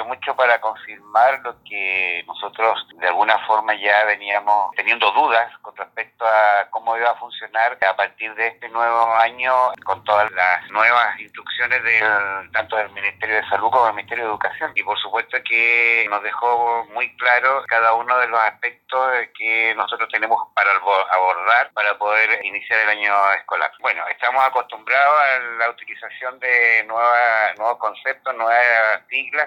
mucho para confirmar lo que nosotros de alguna forma ya veníamos teniendo dudas con respecto a cómo iba a funcionar a partir de este nuevo año, con todas las nuevas instrucciones tanto del Ministerio de Salud como del Ministerio de Educación. Y por supuesto que nos dejó muy claro cada uno de los aspectos que nosotros tenemos para abordar para poder iniciar el año escolar. Bueno, estamos acostumbrados a la utilización de nuevos conceptos, nuevas siglas